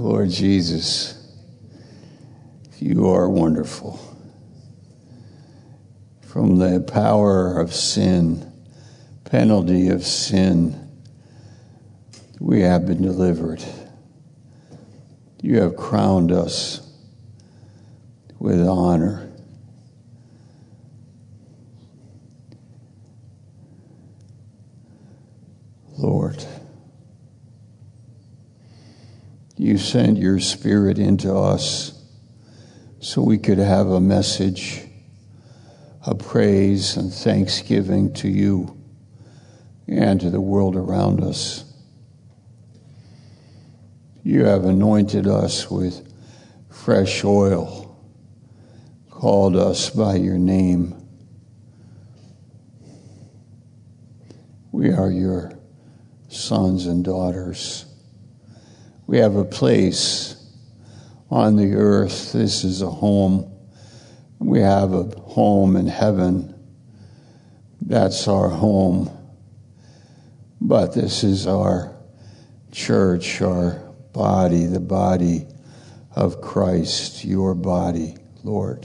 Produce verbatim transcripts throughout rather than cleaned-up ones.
Lord Jesus, you are wonderful. From the power of sin, penalty of sin, we have been delivered. You have crowned us with honor. Lord, you sent your Spirit into us so we could have a message of praise and thanksgiving to you and to the world around us. You have anointed us with fresh oil, called us by your name. We are your sons and daughters. We have a place on the earth. This is a home. We have a home in heaven. That's our home. But this is our church, our body, the body of Christ, your body, Lord.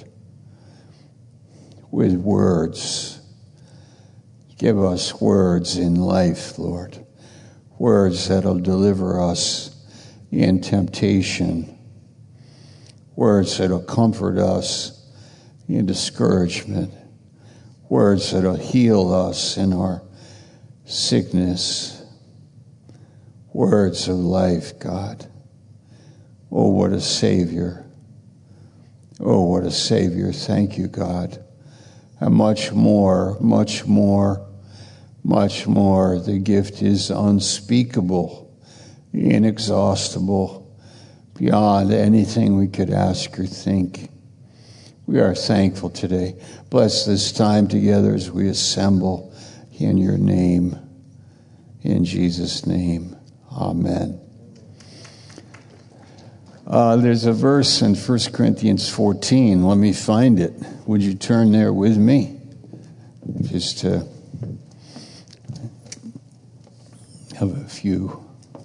With words. Give us words in life, Lord. Words that'll deliver us in temptation. Words that'll comfort us in discouragement. Words that'll heal us in our sickness. Words of life, God. Oh, what a Savior. Oh, what a Savior. Thank you, God. And much more, much more, much more. The gift is unspeakable, inexhaustible, beyond anything we could ask or think. We are thankful today. Bless this time together as we assemble in your name. In Jesus' name, amen. Uh, there's a verse in First Corinthians fourteen. Let me find it. Would you turn there with me? Just to have a few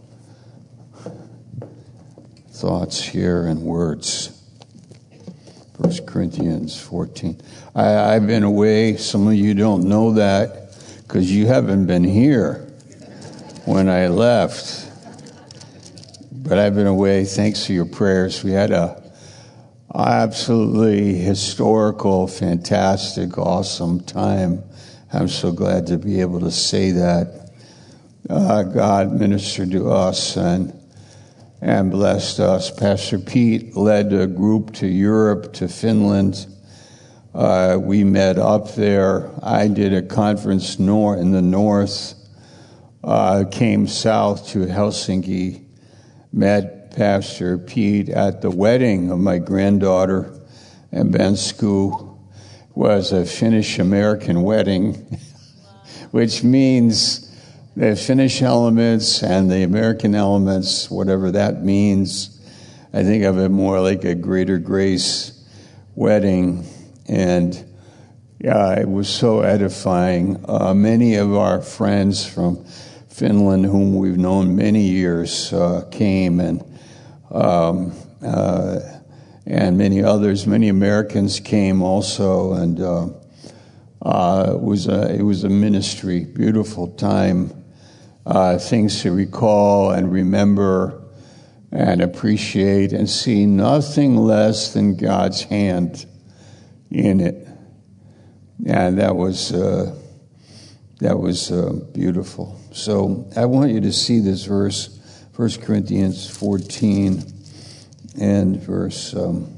thoughts here and words. First Corinthians fourteen. I, I've been away. Some of you don't know that because you haven't been here when I left. But I've been away. Thanks for your prayers. We had a absolutely historical, fantastic, awesome time. I'm so glad to be able to say that. Uh, God ministered to us and and blessed us. Pastor Pete led a group to Europe, to Finland. Uh, we met up there. I did a conference nor- in the north, uh, came south to Helsinki, met Pastor Pete at the wedding of my granddaughter, and Bensku was a Finnish-American wedding, which means the Finnish elements and the American elements, whatever that means. I think of it more like a greater grace wedding. And yeah, it was so edifying. Uh, many of our friends from Finland, whom we've known many years, uh, came, and um, uh, and many others, many Americans came also, and uh, uh, it was a it was a ministry, beautiful time. Uh, things to recall and remember and appreciate and see nothing less than God's hand in it. And that was uh, that was uh, beautiful. So I want you to see this verse, First Corinthians fourteen and verse um,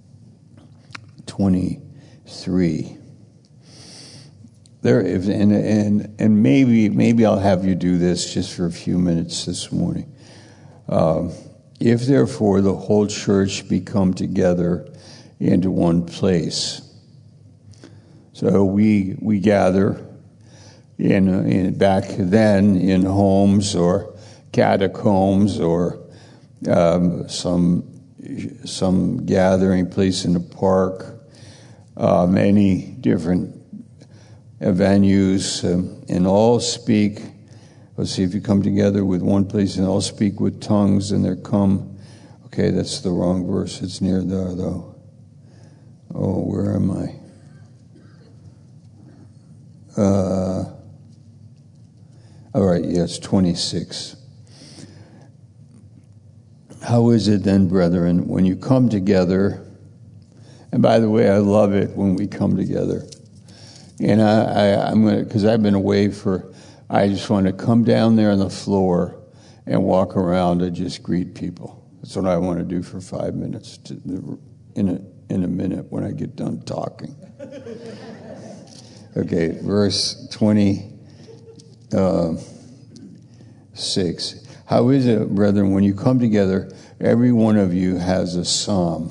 twenty-three. There, if, and, and and maybe maybe I'll have you do this just for a few minutes this morning. Uh, if therefore the whole church be come together into one place, so we we gather in, in back then in homes or catacombs or um, some some gathering place in the park, uh, many different venues, um, and all speak. Let's see, if you come together with one place and all speak with tongues, and there come, Okay, that's the wrong verse. It's near there, though. Oh, where am I? Uh, all right, yes, twenty-six. How is it then, brethren, when you come together? And by the way, I love it when we come together. And I, I, I'm going to, because I've been away for, I just want to come down there on the floor and walk around and just greet people. That's what I want to do for five minutes to, in a in a minute when I get done talking. Okay, verse twenty-six. How is it, brethren, when you come together, every one of you has a psalm,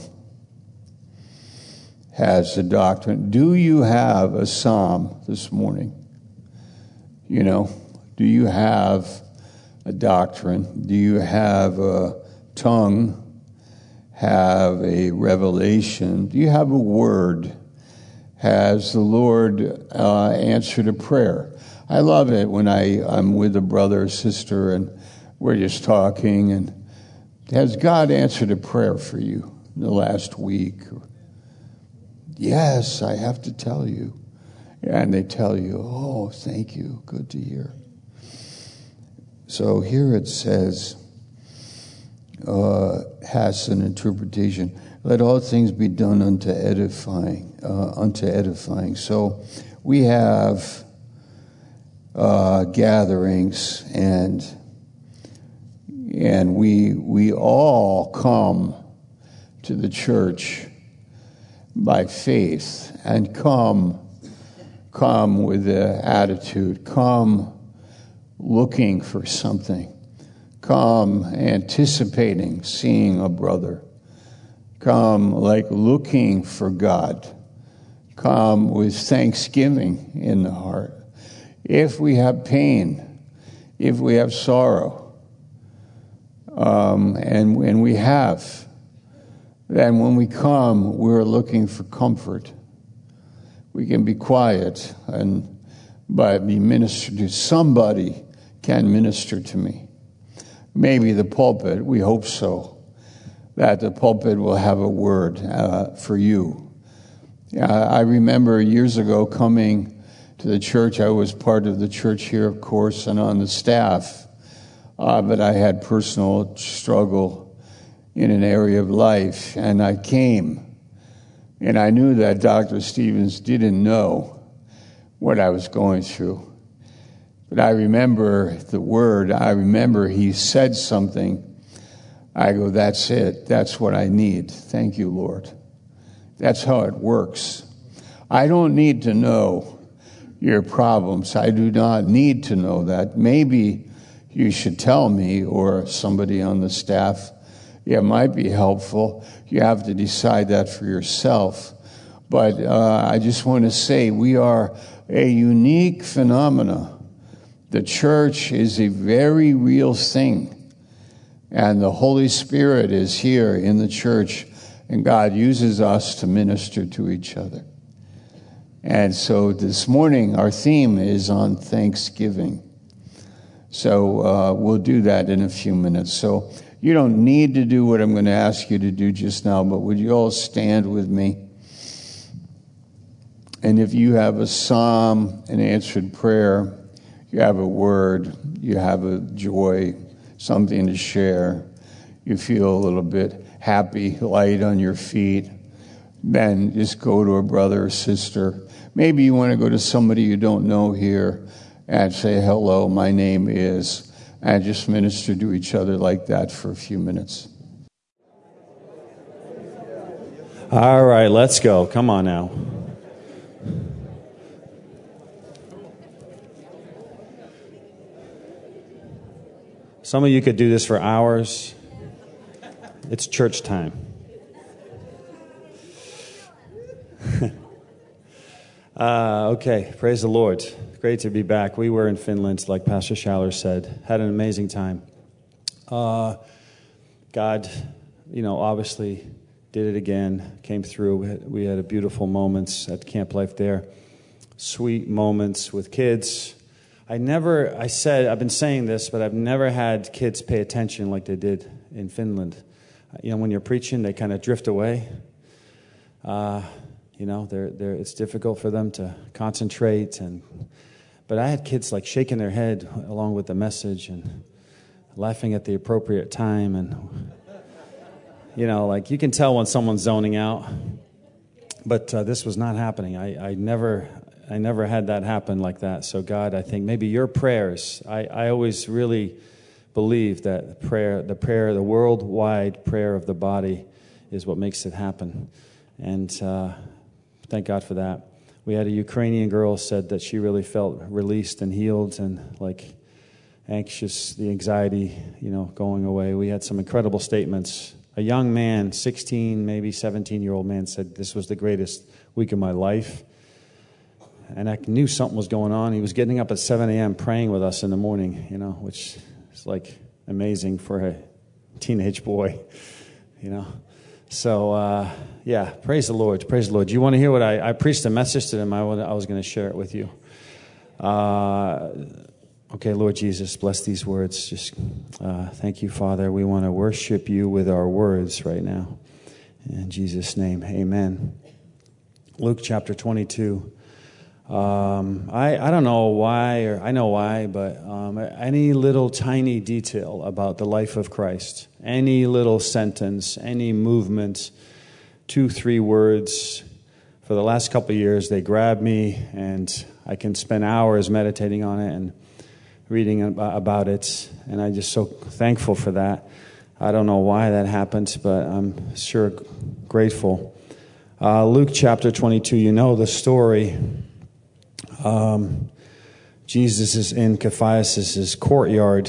has a doctrine. Do you have a psalm this morning? You know, do you have a doctrine? Do you have a tongue? Have a revelation? Do you have a word? Has the Lord uh, answered a prayer? I love it when I, I'm with a brother or sister and we're just talking, and has God answered a prayer for you in the last week? Yes, I have to tell you. And they tell you, oh, thank you, good to hear. So here it says, uh, has an interpretation. Let all things be done unto edifying, uh, unto edifying. So we have uh, gatherings, and and we we all come to the church by faith, and come come with the attitude, come looking for something, come anticipating seeing a brother, come like looking for God, come with thanksgiving in the heart. If we have pain, if we have sorrow, um, and, and we have, then when we come, we're looking for comfort. We can be quiet and but be ministered to. Somebody can minister to me. Maybe the pulpit, we hope so, that the pulpit will have a word uh, for you. Uh, I remember years ago coming to the church. I was part of the church here, of course, and on the staff, uh, but I had personal struggle in an area of life, and I came, and I knew that Doctor Stevens didn't know what I was going through. But I remember the word. I remember he said something. I go, that's it. That's what I need. Thank you, Lord. That's how it works. I don't need to know your problems. I do not need to know that. Maybe you should tell me, or somebody on the staff. Yeah, it might be helpful. You have to decide that for yourself. But uh, I just want to say we are a unique phenomena. The church is a very real thing. And the Holy Spirit is here in the church. And God uses us to minister to each other. And so this morning, our theme is on Thanksgiving. So uh, we'll do that in a few minutes. So you don't need to do what I'm going to ask you to do just now, but would you all stand with me? And if you have a psalm, an answered prayer, you have a word, you have a joy, something to share, you feel a little bit happy, light on your feet, then just go to a brother or sister. Maybe you want to go to somebody you don't know here and say, hello, my name is, and just minister to each other like that for a few minutes. All right, let's go. Come on now. Some of you could do this for hours. It's church time. uh, okay, praise the Lord. Great to be back. We were in Finland, like Pastor Schaller said. Had an amazing time. Uh, God, you know, obviously did it again. Came through. We had, we had a beautiful moments at Camp Life there. Sweet moments with kids. I never, I said, I've been saying this, but I've never had kids pay attention like they did in Finland. You know, when you're preaching, they kind of drift away. Uh, you know, they're, they're, it's difficult for them to concentrate. And but I had kids like shaking their head along with the message and laughing at the appropriate time. And, you know, like you can tell when someone's zoning out. But uh, this was not happening. I, I never I never had that happen like that. So God, I think maybe your prayers, I, I always really believe that prayer, the prayer, the worldwide prayer of the body is what makes it happen. And uh, thank God for that. We had a Ukrainian girl said that she really felt released and healed and like anxious, the anxiety, you know, going away. We had some incredible statements. A young man, sixteen, maybe seventeen-year-old man said, this was the greatest week of my life. And I knew something was going on. He was getting up at seven a.m. praying with us in the morning, you know, which is like amazing for a teenage boy, you know. So, uh, yeah, praise the Lord, praise the Lord. Do you want to hear what I, I preached a message to them? I, I was going to share it with you. Uh, okay, Lord Jesus, bless these words. Just uh, thank you, Father. We want to worship you with our words right now. In Jesus' name, amen. Luke chapter twenty-two. Um, I, I don't know why, or I know why, but um, any little tiny detail about the life of Christ, any little sentence, any movement, two, three words, for the last couple of years, they grab me, and I can spend hours meditating on it and reading about it, and I'm just so thankful for that. I don't know why that happened, but I'm sure grateful. Uh, Luke chapter twenty-two, you know the story. Um, Jesus is in Caiaphas' courtyard.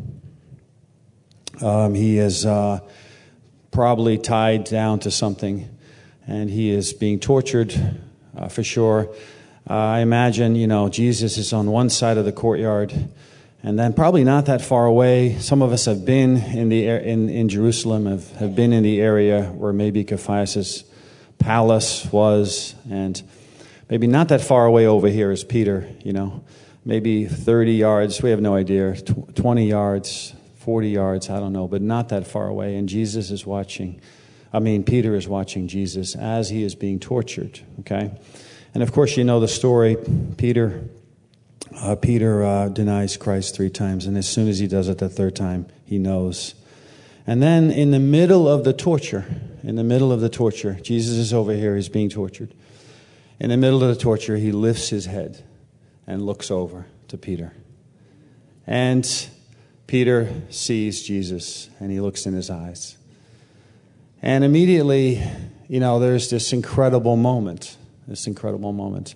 Um, he is uh, probably tied down to something, and he is being tortured uh, for sure. Uh, I imagine, you know, Jesus is on one side of the courtyard, and then probably not that far away. Some of us have been in the in in Jerusalem, have, have been in the area where maybe Caiaphas' palace was, and maybe not that far away over here is Peter, you know, maybe thirty yards, we have no idea, twenty yards, forty yards, I don't know, but not that far away. And Jesus is watching, I mean, Peter is watching Jesus as he is being tortured, okay? And of course, you know the story. Peter, uh, Peter uh, denies Christ three times, and as soon as he does it the third time, he knows. And then in the middle of the torture, in the middle of the torture, Jesus is over here, he's being tortured. In the middle of the torture, he lifts his head and looks over to Peter. And Peter sees Jesus, and he looks in his eyes. And immediately, you know, there's this incredible moment, this incredible moment.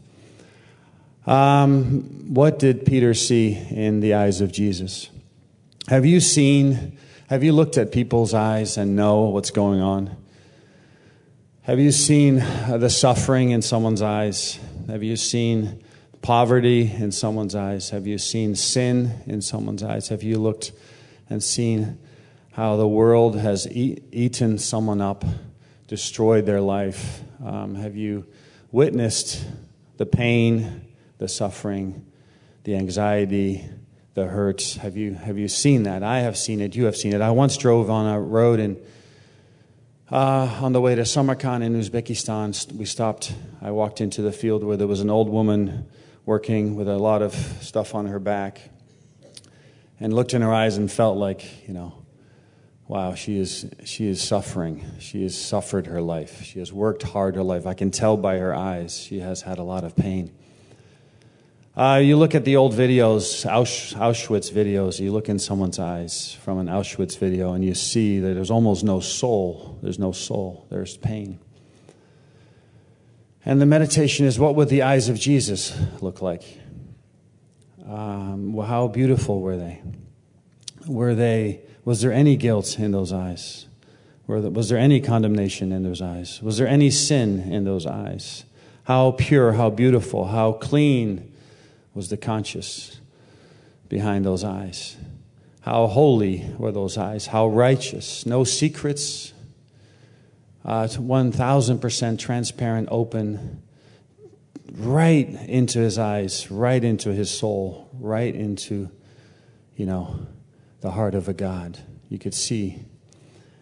Um, what did Peter see in the eyes of Jesus? Have you seen, have you looked at people's eyes and know what's going on? Have you seen the suffering in someone's eyes? Have you seen poverty in someone's eyes? Have you seen sin in someone's eyes? Have you looked and seen how the world has eat, eaten someone up, destroyed their life? Um, have you witnessed the pain, the suffering, the anxiety, the hurts? Have you have you seen that? I have seen it. You have seen it. I once drove on a road and Uh, on the way to Samarkand in Uzbekistan, we stopped. I walked into the field where there was an old woman working with a lot of stuff on her back, and looked in her eyes and felt like, you know, wow, she is she is suffering. She has suffered her life. She has worked hard her life. I can tell by her eyes she has had a lot of pain. Uh, you look at the old videos, Ausch, Auschwitz videos, you look in someone's eyes from an Auschwitz video and you see that there's almost no soul. There's no soul. There's pain. And the meditation is, what would the eyes of Jesus look like? Um, well, how beautiful were they? Were they? Was there any guilt in those eyes? Were there, was there any condemnation in those eyes? Was there any sin in those eyes? How pure, how beautiful, how clean was the conscience behind those eyes? How holy were those eyes? How righteous? No secrets. Uh, one thousand percent transparent, open, right into his eyes, right into his soul, right into, you know, the heart of a God. You could see.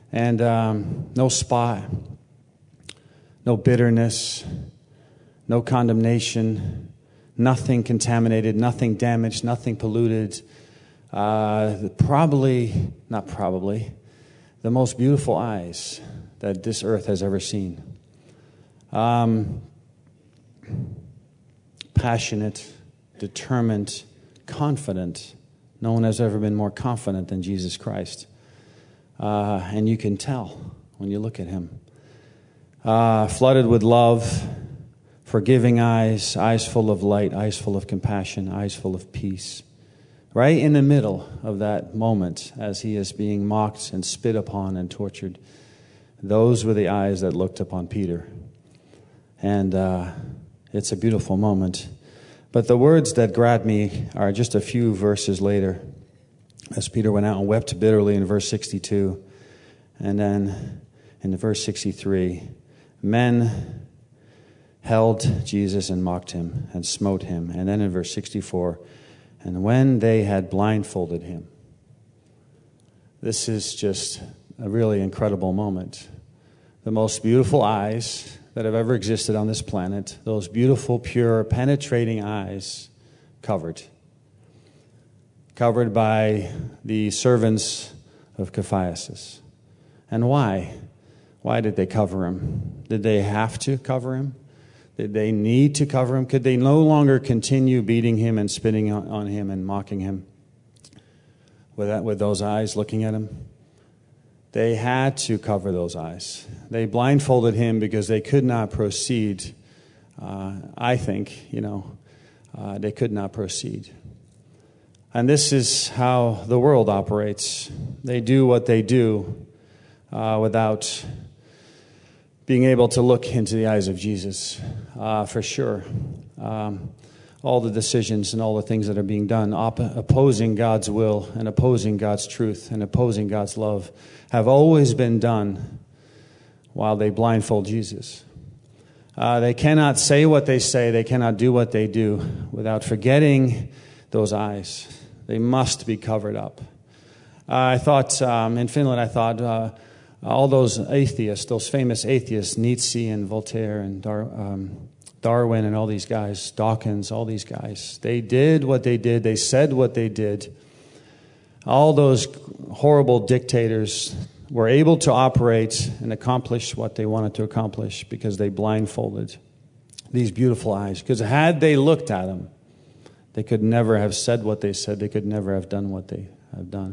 And um, no spot, no bitterness, no condemnation, nothing contaminated, nothing damaged, nothing polluted. Uh, probably, not probably, the most beautiful eyes that this earth has ever seen. Um, passionate, determined, confident. No one has ever been more confident than Jesus Christ. Uh, and you can tell when you look at him. Uh, flooded with love, forgiving eyes, eyes full of light, eyes full of compassion, eyes full of peace. Right in the middle of that moment as he is being mocked and spit upon and tortured, those were the eyes that looked upon Peter. And uh, it's a beautiful moment. But the words that grabbed me are just a few verses later, as Peter went out and wept bitterly in verse sixty-two. And then in verse sixty-three, men held Jesus and mocked him and smote him. And then in verse sixty-four, and when they had blindfolded him. This is just a really incredible moment. The most beautiful eyes that have ever existed on this planet, those beautiful, pure, penetrating eyes, covered. Covered by the servants of Caiaphas. And why? Why did they cover him? Did they have to cover him? Did they need to cover him? Could they no longer continue beating him and spitting on him and mocking him with that, with those eyes looking at him? They had to cover those eyes. They blindfolded him because they could not proceed. Uh, I think, you know, uh, they could not proceed. And this is how the world operates. They do what they do uh, without being able to look into the eyes of Jesus, uh, for sure. Um, all the decisions and all the things that are being done, op- opposing God's will and opposing God's truth and opposing God's love, have always been done while they blindfold Jesus. Uh, they cannot say what they say, they cannot do what they do without forgetting those eyes. They must be covered up. Uh, I thought, um, in Finland, I thought, uh, all those atheists, those famous atheists, Nietzsche and Voltaire and Dar- um, Darwin and all these guys, Dawkins, all these guys, they did what they did, they said what they did. All those horrible dictators were able to operate and accomplish what they wanted to accomplish because they blindfolded these beautiful eyes. Because had they looked at them, they could never have said what they said, they could never have done what they have done.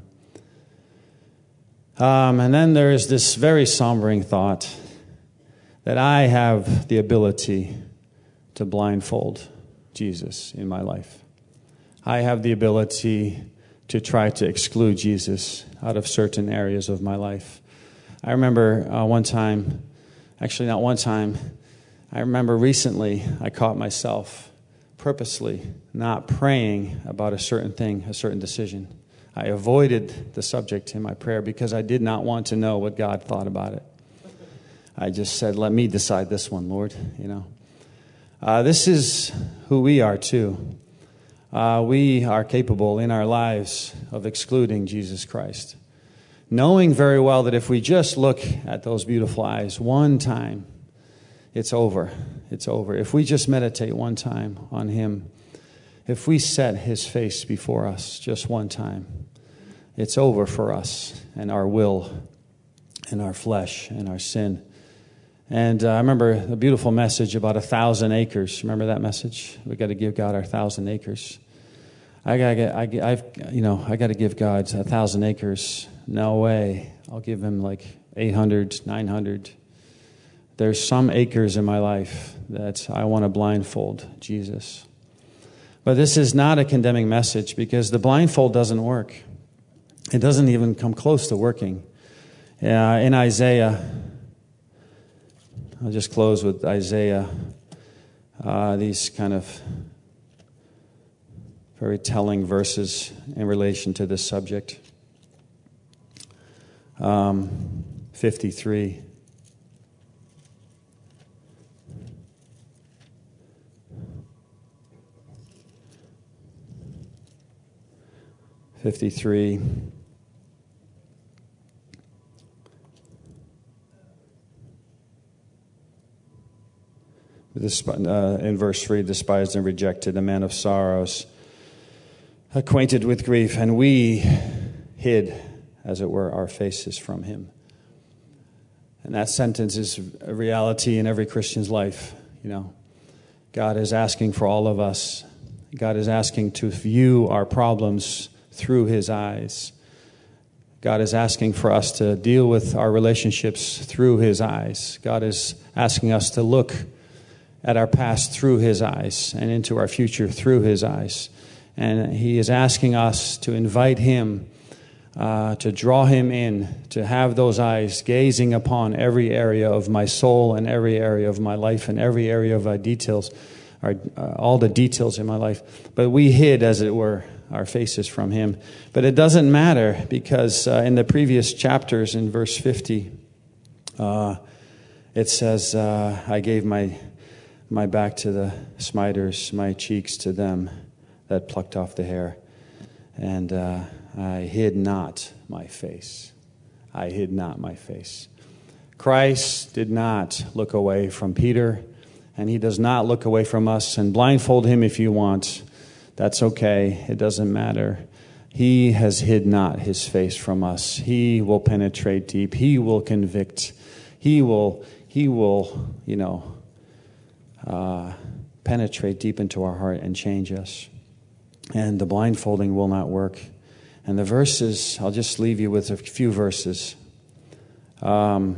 Um, and then there is this very sombering thought that I have the ability to blindfold Jesus in my life. I have the ability to try to exclude Jesus out of certain areas of my life. I remember uh, one time, actually not one time, I remember recently I caught myself purposely not praying about a certain thing, a certain decision. I avoided the subject in my prayer because I did not want to know what God thought about it. I just said, let me decide this one, Lord, you know. Uh, this is who we are, too. Uh, we are capable in our lives of excluding Jesus Christ. Knowing very well that if we just look at those beautiful eyes one time, it's over. It's over. If we just meditate one time on him, if we set his face before us just one time, it's over for us and our will and our flesh and our sin. And uh, I remember a beautiful message about a thousand acres. Remember that message? We got to give God our thousand acres. I got to get, I, I've, you know, I got to give God a thousand acres. No way. I'll give him like eight hundred, nine hundred. There's some acres in my life that I want to blindfold Jesus. But this is not a condemning message because the blindfold doesn't work. It doesn't even come close to working. Uh, in Isaiah, I'll just close with Isaiah, uh, these kind of very telling verses in relation to this subject. Um, fifty-three. fifty-three. uh, in verse three, despised and rejected, a man of sorrows, acquainted with grief, and we hid, as it were, our faces from him. And that sentence is a reality in every Christian's life. You know, God is asking for all of us. God is asking to view our problems through his eyes. God is asking for us to deal with our relationships through his eyes. God is asking us to look at our past through his eyes and into our future through his eyes. And he is asking us to invite him, uh, to draw him in, to have those eyes gazing upon every area of my soul and every area of my life and every area of our details, our, uh, all the details in my life. But we hid, as it were, our faces from him. But it doesn't matter, because uh, in the previous chapters, in verse fifty, uh, it says, uh, I gave my my back to the smiters, my cheeks to them that plucked off the hair, and uh, I hid not my face. I hid not my face. Christ did not look away from Peter, and he does not look away from us. And blindfold him if you want. That's okay. It doesn't matter. He has hid not his face from us. He will penetrate deep. He will convict. He will, he will, you know, uh, penetrate deep into our heart and change us. And the blindfolding will not work. And the verses, I'll just leave you with a few verses. Um,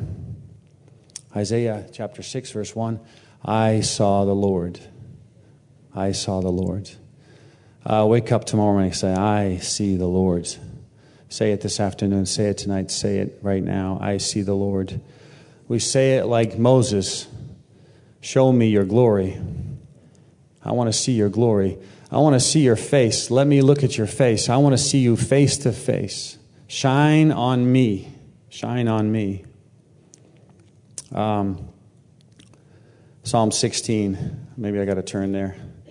Isaiah chapter six, verse one. I saw the Lord. I saw the Lord. Uh, wake up tomorrow morning and say, I see the Lord. Say it this afternoon. Say it tonight. Say it right now. I see the Lord. We say it like Moses. Show me your glory. I want to see your glory. I want to see your face. Let me look at your face. I want to see you face to face. Shine on me. Shine on me. Um, Psalm sixteen. Maybe I got to turn there.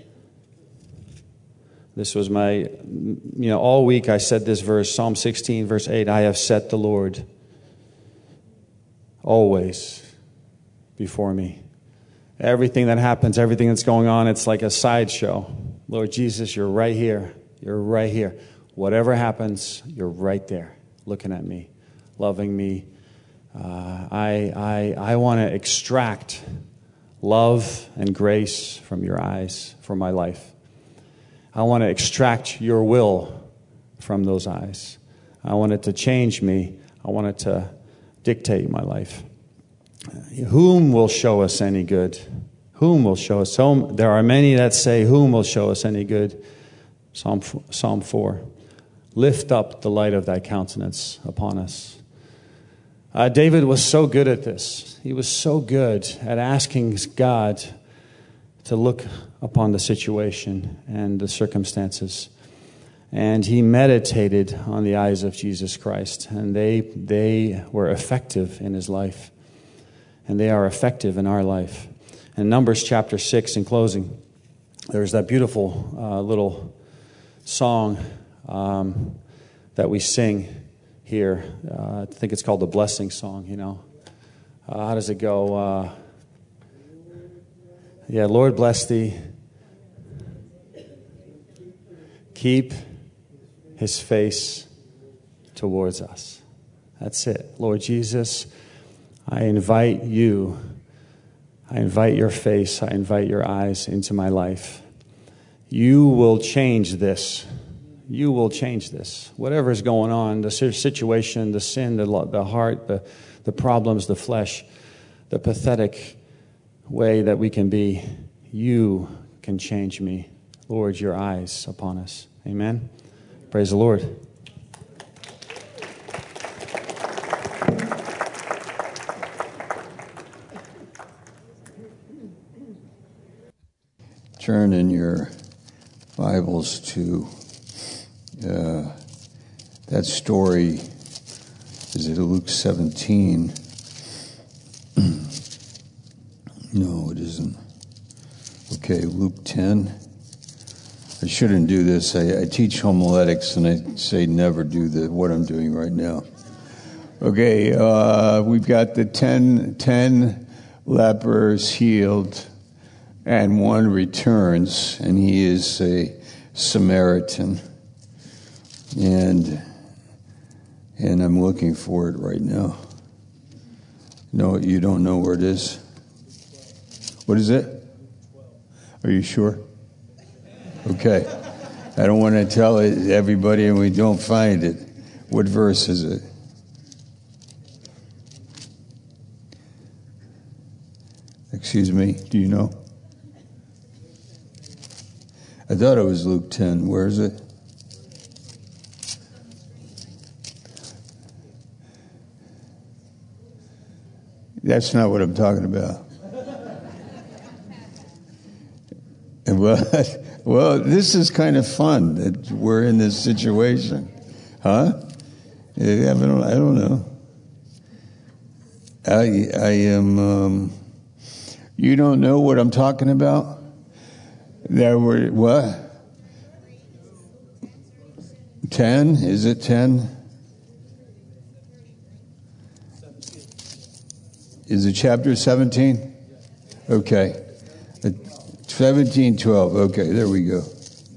This was my, you know, all week I said this verse, Psalm sixteen, verse eight, I have set the Lord always before me. Everything that happens, everything that's going on, it's like a sideshow. Lord Jesus, you're right here. You're right here. Whatever happens, you're right there, looking at me, loving me. Uh, I, I, I want to extract love and grace from your eyes for my life. I want to extract your will from those eyes. I want it to change me. I want it to dictate my life. Whom will show us any good? Whom will show us? So there are many that say, whom will show us any good? Psalm, Psalm four. Lift up the light of thy countenance upon us. Uh, David was so good at this. He was so good at asking God to look upon the situation and the circumstances. And he meditated on the eyes of Jesus Christ. And they they were effective in his life. And they are effective in our life. In Numbers chapter six, in closing, there's that beautiful uh, little song um, that we sing here. Uh, I think it's called the Blessing Song, you know. Uh, how does it go? Uh, yeah, Lord bless thee. Keep his face towards us. That's it. Lord Jesus, I invite you. I invite your face. I invite your eyes into my life. You will change this. You will change this. Whatever is going on, the situation, the sin, the, the heart, the, the problems, the flesh, the pathetic way that we can be, you can change me. Lord, your eyes upon us. Amen. Praise the Lord. Turn in your Bibles to uh, that story. Is it Luke seventeen? No, it isn't. Okay, Luke ten. I shouldn't do this. I, I teach homiletics, and I say never do the what I'm doing right now. Okay, uh, we've got the ten, ten lepers healed. and one returns, and he is a Samaritan. And and I'm looking for it right now. No, you don't know where it is? What is it? Are you sure? Okay. I don't want to tell it everybody and we don't find it. What verse is it? Excuse me, do you know? I thought it was Luke ten. Where is it? That's not what I'm talking about. But, well, this is kind of fun that we're in this situation. Huh? I don't, I don't know. I, I am, um, you don't know what I'm talking about? There were, what? ten? Is it ten? Is it chapter seventeen? Okay. seventeen twelve. Okay, there we go.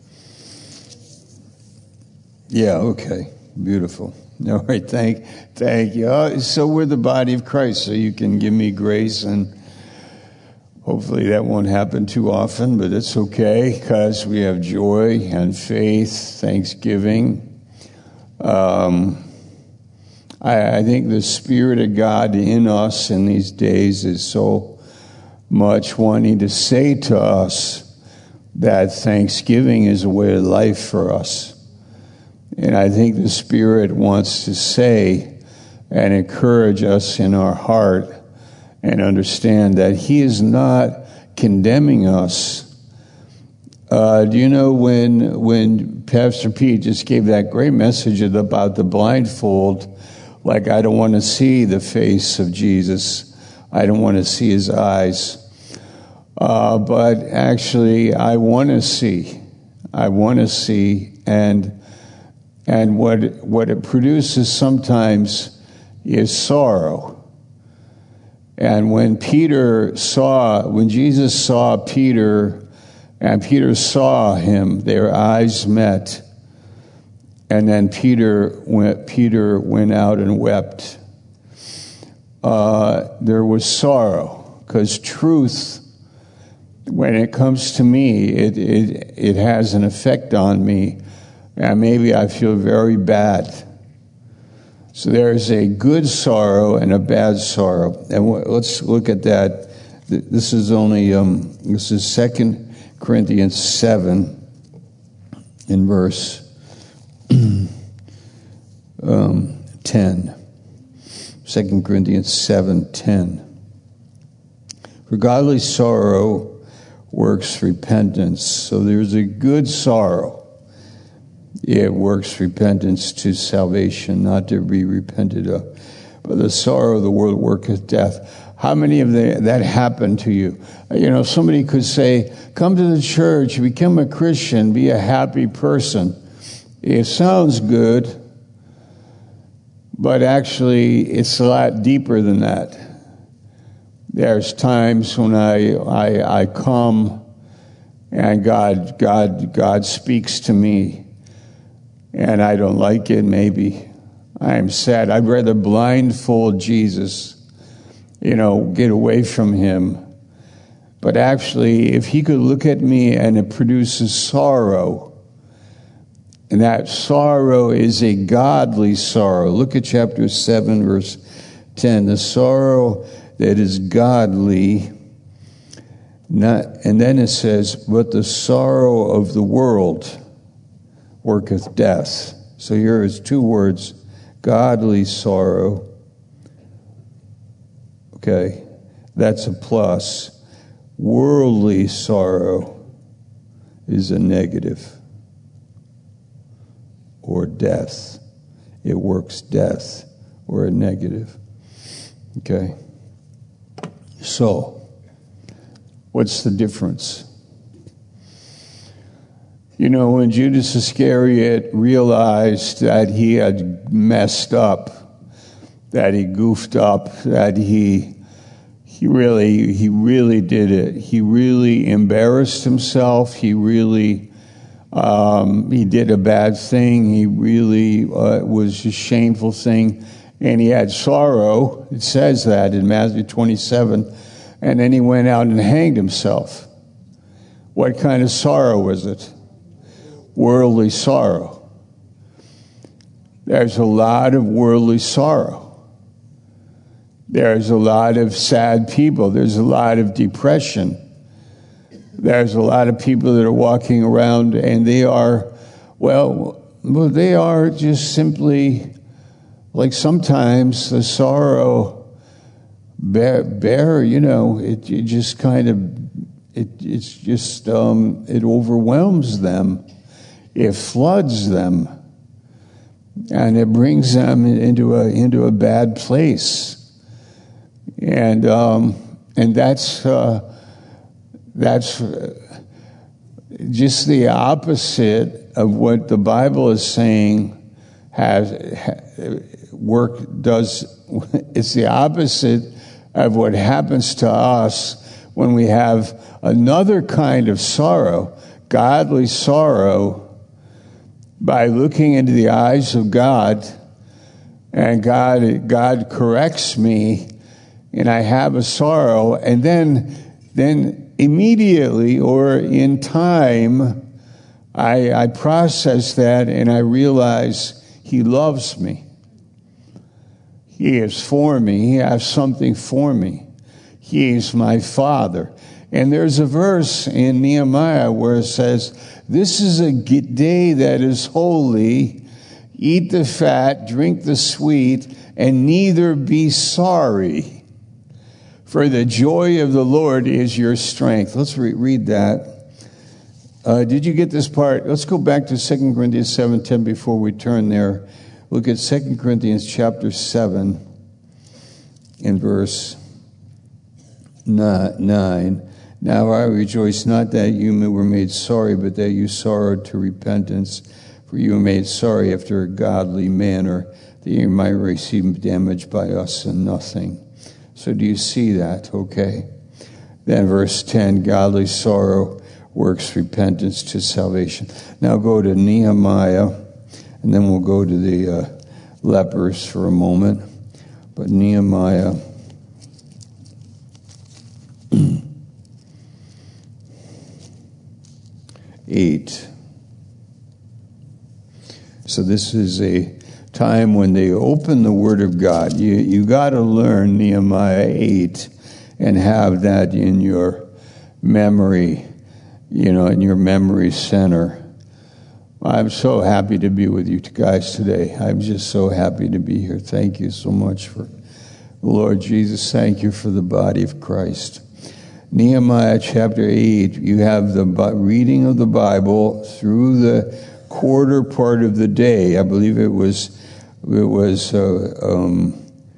Yeah, okay. Beautiful. All right, thank, thank you. Uh, so we're the body of Christ, so you can give me grace, and hopefully that won't happen too often, but it's okay because we have joy and faith, thanksgiving. Um, I, I think the Spirit of God in us in these days is so much wanting to say to us that thanksgiving is a way of life for us. And I think the Spirit wants to say and encourage us in our heart and understand that He is not condemning us. Uh, do you know when when Pastor Pete just gave that great message about the blindfold, like, I don't want to see the face of Jesus. I don't want to see His eyes. Uh, but actually, I want to see. I want to see. And and what what it produces sometimes is sorrow. And when Peter saw, when Jesus saw Peter, and Peter saw him, their eyes met. And then Peter went, Peter went out and wept. Uh, there was sorrow, because truth, when it comes to me, it, it it has an effect on me, and maybe I feel very bad. So there's a good sorrow and a bad sorrow, and w- let's look at that. This is only um, this is Second Corinthians seven, in verse um, ten. Second Corinthians seven ten. For godly sorrow works repentance. So there's a good sorrow. It works repentance to salvation, not to be repented of. But the sorrow of the world worketh death. How many of the, that happened to you? You know, somebody could say, come to the church, become a Christian, be a happy person. It sounds good, but actually it's a lot deeper than that. There's times when I, I, I come and God, God, God speaks to me, and I don't like it, maybe. I'm sad. I'd rather blindfold Jesus, you know, get away from him. But actually, if he could look at me and it produces sorrow, and that sorrow is a godly sorrow. Look at chapter seven, verse ten. The sorrow that is godly, not, and then it says, but the sorrow of the world worketh death. So here is two words, godly sorrow. Okay, that's a plus. Worldly sorrow is a negative, or death. It works death, or a negative. Okay. So, what's the difference? You know, when Judas Iscariot realized that he had messed up, that he goofed up, that he he really, he really did it. He really embarrassed himself. He really, um, he did a bad thing. He really uh, was a shameful thing. And he had sorrow. It says that in Matthew twenty-seven. And then he went out and hanged himself. What kind of sorrow was it? Worldly sorrow. There's a lot of worldly sorrow. There's a lot of sad people. There's a lot of depression. There's a lot of people that are walking around and they are, well, well they are just simply, like sometimes the sorrow bear, bear you know, it, it just kind of, it, it's just, um, it overwhelms them. It floods them. And it brings them into a, into a bad place. And um, and that's uh, that's just the opposite of what the Bible is saying. Has work does. It's the opposite of what happens to us when we have another kind of sorrow, godly sorrow, by looking into the eyes of God, and God God corrects me. And I have a sorrow, and then, then immediately or in time, I, I process that and I realize He loves me. He is for me. He has something for me. He is my Father. And there's a verse in Nehemiah where it says, "This is a day that is holy. Eat the fat, drink the sweet, and neither be sorry. For the joy of the Lord is your strength." Let's re- read that. Uh, did you get this part? Let's go back to Second Corinthians seven ten before we turn there. Look at Second Corinthians chapter seven in verse nine. "Now I rejoice not that you were made sorry, but that you sorrowed to repentance. For you were made sorry after a godly manner, that you might receive damage by us and nothing." So do you see that? Okay. Then verse ten, "Godly sorrow works repentance to salvation." Now go to Nehemiah, and then we'll go to the uh, lepers for a moment. But Nehemiah eight. So this is a time when they open the Word of God. You you got to learn Nehemiah eight and have that in your memory, you know, in your memory center. I'm so happy to be with you guys today. I'm just so happy to be here. Thank you so much for Lord Jesus. Thank you for the body of Christ. Nehemiah chapter eight, you have the reading of the Bible through the quarter part of the day. I believe it was it was uh, um,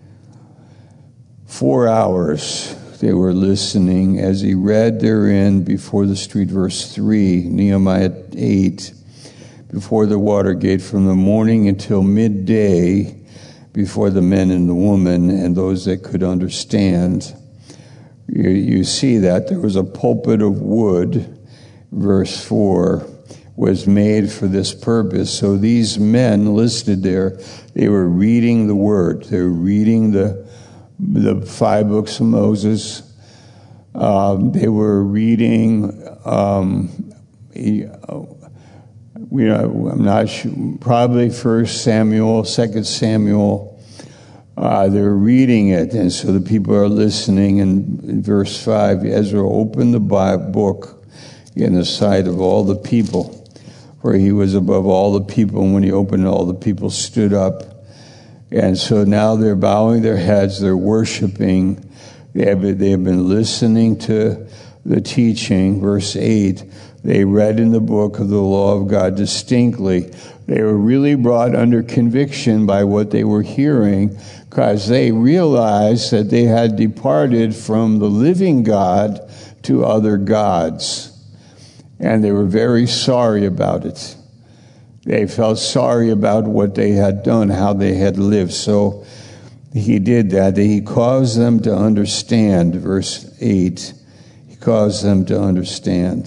four hours they were listening as he read therein before the street. Verse three, Nehemiah eight, "Before the water gate from the morning until midday, before the men and the women and those that could understand." You, you see that there was a pulpit of wood. Verse four, was made for this purpose. So these men listed there, they were reading the Word. They were reading the the five books of Moses. Um, they were reading, um, you know, I'm not sure, probably First Samuel, Second Samuel. Uh, they're reading it, and so the people are listening. And in verse five, Ezra opened the book in the sight of all the people, where he was above all the people, and when he opened it, all the people stood up. And so now they're bowing their heads, they're worshiping, they have, they have been listening to the teaching. Verse eight, they read in the book of the law of God distinctly. They were really brought under conviction by what they were hearing, because they realized that they had departed from the living God to other gods. And they were very sorry about it. They felt sorry about what they had done, how they had lived. So He did that, that he caused them to understand, verse eight, he caused them to understand.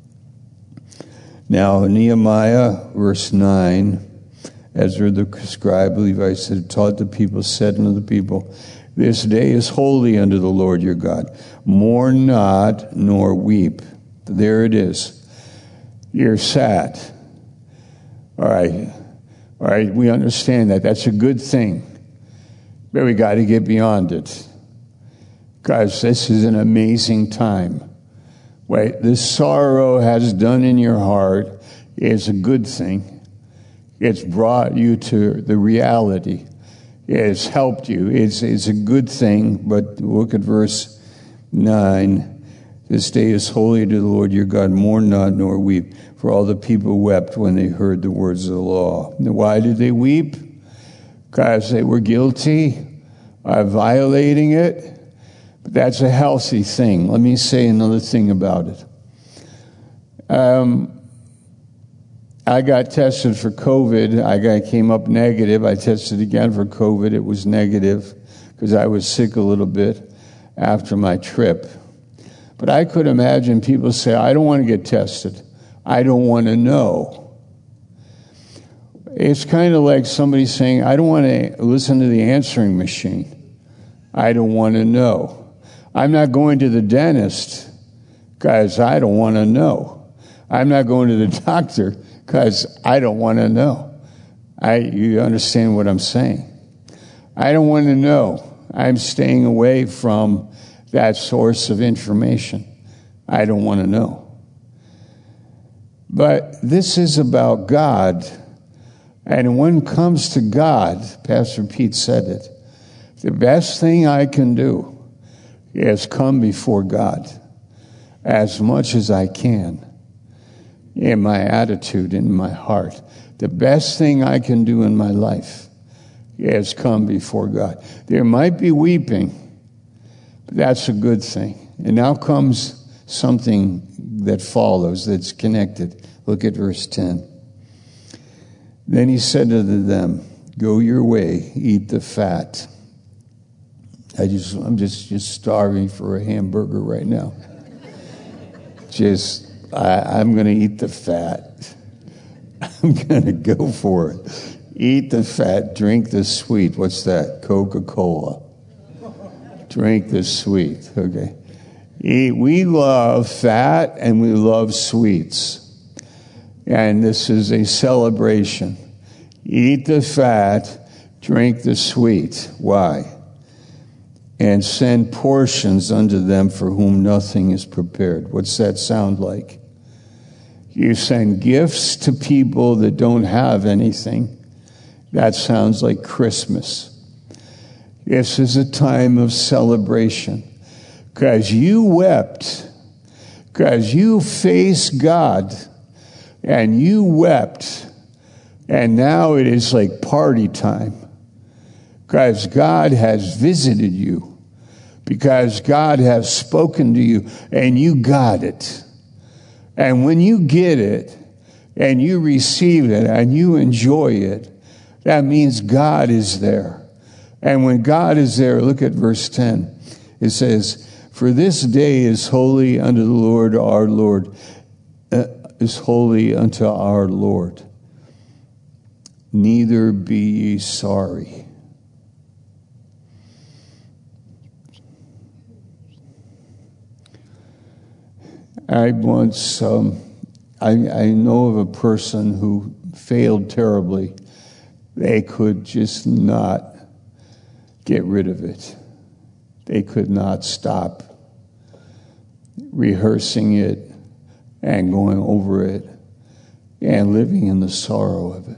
Now, Nehemiah, verse nine, Ezra the scribe, Levi said, taught the people, said unto the people, this day is holy unto the Lord your God. Mourn not, nor weep. There it is. You're sad. All right. All right, we understand that. That's a good thing. But we got to get beyond it. Guys, this is an amazing time. Wait, this sorrow has done in your heart is a good thing. It's brought you to the reality. It's helped you. It's, it's a good thing. But look at verse nine. This day is holy to the Lord your God. Mourn not, nor weep. For all the people wept when they heard the words of the law. Why did they weep? Because they were guilty of violating it. But that's a healthy thing. Let me say another thing about it. Um, I got tested for COVID. I got, came up negative. I tested again for COVID. It was negative because I was sick a little bit after my trip. But I could imagine people say, I don't want to get tested. I don't want to know. It's kind of like somebody saying, I don't want to listen to the answering machine. I don't want to know. I'm not going to the dentist because I don't want to know. I'm not going to the doctor because I don't want to know. I, you understand what I'm saying? I don't want to know. I'm staying away from that source of information. I don't want to know. But this is about God. And when it comes to God, Pastor Pete said it, the best thing I can do is come before God as much as I can in my attitude, in my heart. The best thing I can do in my life is come before God. There might be weeping, but that's a good thing. And now comes something that follows that's connected. Look at verse ten. Then he said to them, go your way, eat the fat. I just, I'm just, just starving for a hamburger right now. Just, I, I'm going to eat the fat. I'm going to go for it. Eat the fat, drink the sweet. What's that? Coca-Cola. Drink the sweet. Okay. Eat. We love fat and we love sweets. And this is a celebration. Eat the fat, drink the sweet. Why? And send portions unto them for whom nothing is prepared. What's that sound like? You send gifts to people that don't have anything. That sounds like Christmas. This is a time of celebration. Because you wept. Because you faced God. And you wept. And now it is like party time. Because God has visited you. Because God has spoken to you. And you got it. And when you get it, and you receive it, and you enjoy it, that means God is there. And when God is there, look at verse ten. It says, for this day is holy unto the Lord our Lord. Uh, is holy unto our Lord. Neither be ye sorry. I once, um, I, I know of a person who failed terribly. They could just not get rid of it. They could not stop rehearsing it and going over it and living in the sorrow of it.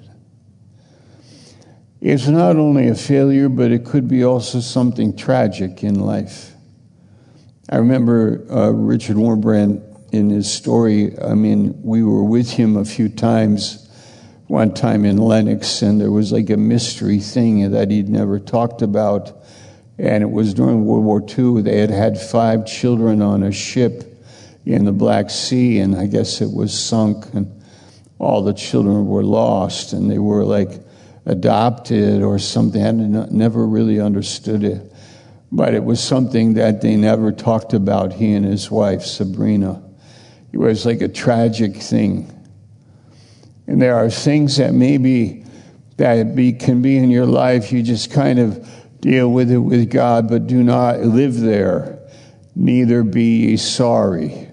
It's not only a failure, but it could be also something tragic in life. I remember uh, Richard Wurmbrand in his story. I mean, we were with him a few times, one time in Lenox, and there was like a mystery thing that he'd never talked about. And it was during World War Two. They had had five children on a ship in the Black Sea, and I guess it was sunk, and all the children were lost, and they were like adopted or something. I had never really understood it. But it was something that they never talked about, he and his wife, Sabrina. It was like a tragic thing. And there are things that maybe that be, can be in your life. You just kind of deal with it with God, but do not live there. Neither be ye sorry.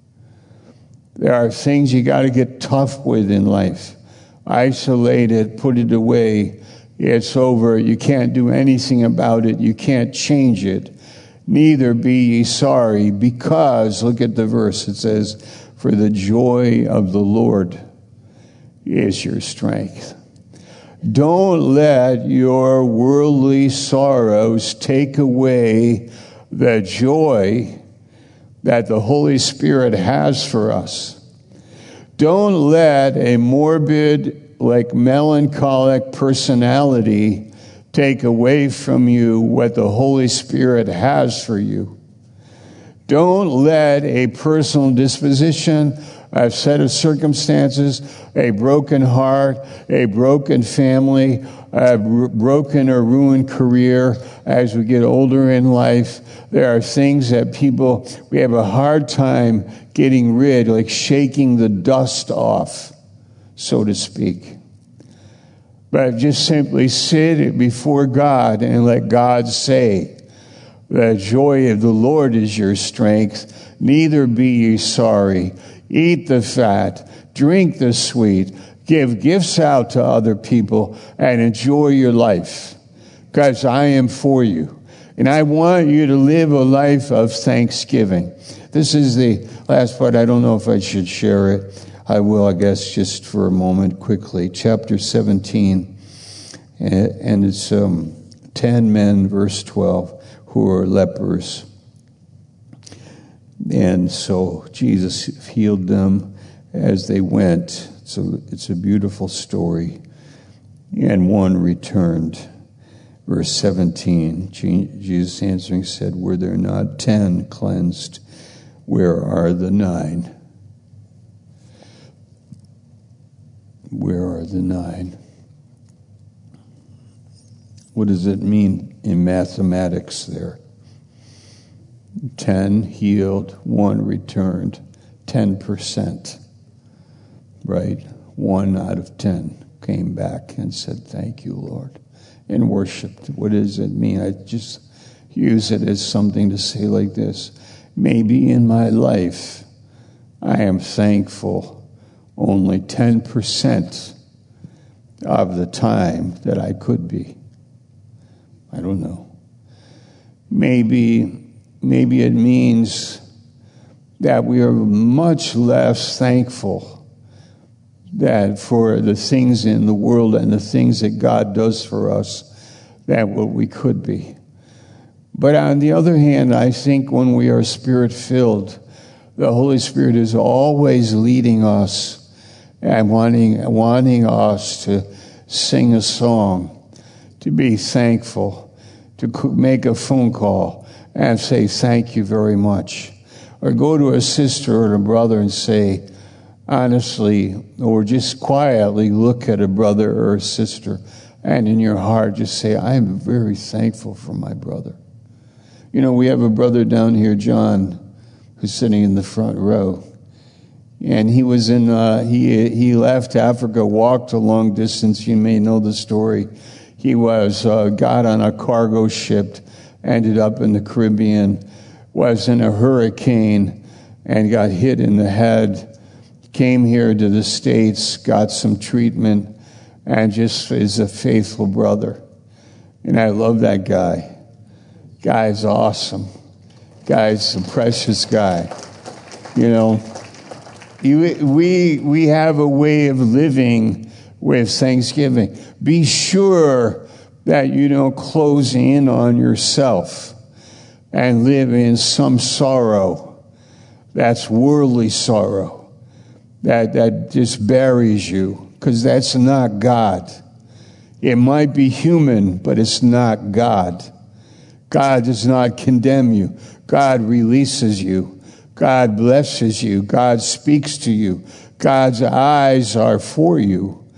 There are things you got to get tough with in life. Isolate it, put it away. It's over. You can't do anything about it. You can't change it. Neither be ye sorry, because, look at the verse, it says, for the joy of the Lord is your strength. Don't let your worldly sorrows take away the joy that the Holy Spirit has for us. Don't let a morbid, like melancholic personality take away from you what the Holy Spirit has for you. Don't let a personal disposition, a set of circumstances, a broken heart, a broken family, a broken or ruined career as we get older in life. There are things that people, we have a hard time getting rid, like shaking the dust off, so to speak. But just simply sit before God and let God say, the joy of the Lord is your strength. Neither be ye sorry. Eat the fat, drink the sweet, give gifts out to other people, and enjoy your life, because I am for you. And I want you to live a life of thanksgiving. This is the last part. I don't know if I should share it. I will, I guess, just for a moment quickly. Chapter seventeen, and it's um, ten men, verse twelve, who are lepers. And so Jesus healed them as they went. So it's a beautiful story. And one returned. Verse seventeen, Jesus answering said, were there not ten cleansed? Where are the nine? Where are the nine? What does it mean in mathematics there? Ten healed, one returned, ten percent, right? One out of ten came back and said, thank you, Lord, and worshiped. What does it mean? I just use it as something to say like this. Maybe in my life, I am thankful only ten percent of the time that I could be. I don't know. Maybe Maybe it means that we are much less thankful that for the things in the world and the things that God does for us than what we could be. But on the other hand, I think when we are Spirit-filled, the Holy Spirit is always leading us and wanting, wanting us to sing a song, to be thankful, to make a phone call, and say, thank you very much. Or go to a sister or a brother and say, honestly, or just quietly look at a brother or a sister, and in your heart just say, I am very thankful for my brother. You know, we have a brother down here, John, who's sitting in the front row. And he was in, uh, he, he left Africa, walked a long distance. You may know the story. He was, uh, got on a cargo ship, ended up in the Caribbean, was in a hurricane and got hit in the head, came here to the States, got some treatment, and just is a faithful brother. And I love that guy. Guy's awesome. Guy's a precious guy. You know, you, we, we have a way of living with Thanksgiving. Be sure that you don't close in on yourself and live in some sorrow that's worldly sorrow, that, that just buries you, because that's not God. It might be human, but it's not God. God does not condemn you. God releases you. God blesses you. God speaks to you. God's eyes are for you.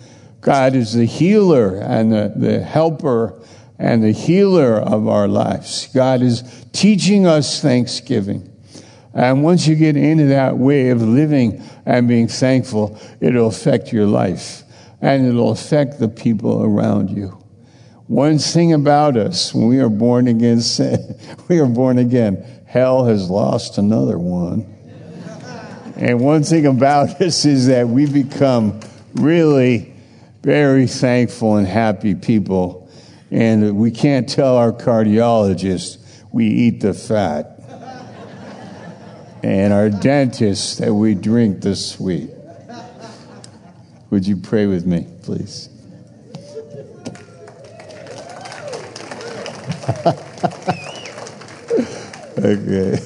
God is the healer and the, the helper and the healer of our lives. God is teaching us thanksgiving. And once you get into that way of living and being thankful, it'll affect your life. And it'll affect the people around you. One thing about us, when we are born again, we are born again. Hell has lost another one. And one thing about us is that we become really very thankful and happy people. And we can't tell our cardiologist we eat the fat. And our dentist that we drink the sweet. Would you pray with me, please? Okay.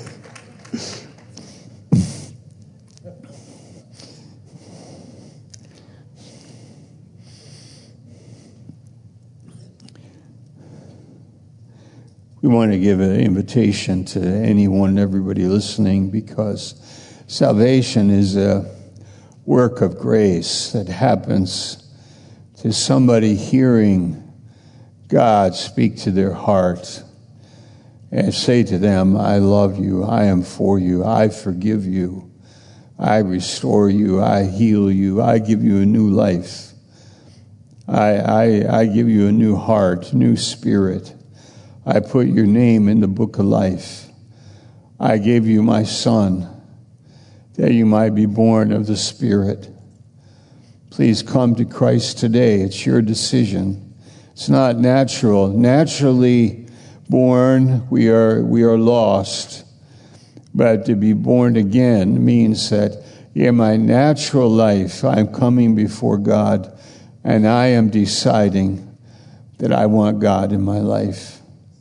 We want to give an invitation to anyone and everybody listening, because salvation is a work of grace that happens to somebody hearing God speak to their heart and say to them, I love you, I am for you, I forgive you, I restore you, I heal you, I give you a new life, I, I, I give you a new heart, new spirit. I put your name in the book of life. I gave you my son, that you might be born of the Spirit. Please come to Christ today. It's your decision. It's not natural. Naturally born, we are we are lost. But to be born again means that in my natural life, I'm coming before God, and I am deciding that I want God in my life.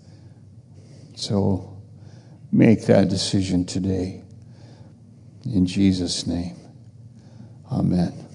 So make that decision today. In Jesus' name, amen.